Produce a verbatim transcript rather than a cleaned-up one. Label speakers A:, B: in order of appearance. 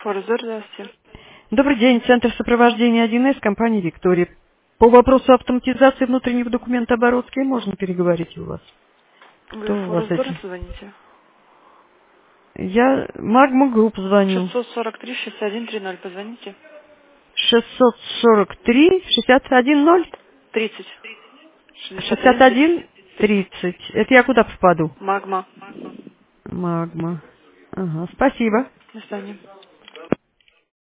A: Форзор, здравствуйте.
B: Добрый день, Центр сопровождения один эс, компания «Виктория». По вопросу автоматизации внутреннего документооборота, с кем можно переговорить у вас?
A: Вы
B: Кто у вас
A: Форзор
B: этим?
A: звоните?
B: Я Магма Групп звоню.
A: шестьсот сорок три шестьдесят один тридцать, позвоните.
B: шестьсот сорок три шестьдесят один ноль
A: тридцать. шестьдесят
B: шестьдесят
A: один тридцать.
B: один тридцать. Это я куда попаду?
A: Магма.
B: Магма. Ага, спасибо.
A: До свидания.